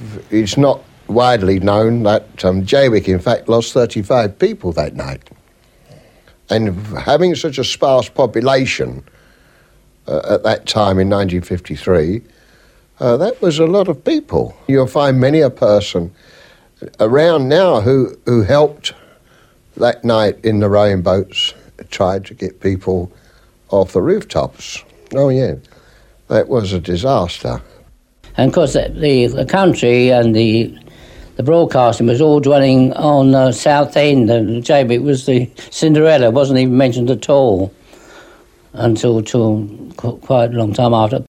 it's not widely known that Jaywick, in fact, lost 35 people that night. And having such a sparse population at that time in 1953, that was a lot of people. You'll find many a person around now who helped that night in the rowing boats, tried to get people off the rooftops. Oh, yeah, that was a disaster. And of course, the country and the broadcasting was all dwelling on South End, and Jaywick was the Cinderella, wasn't even mentioned at all until quite a long time after.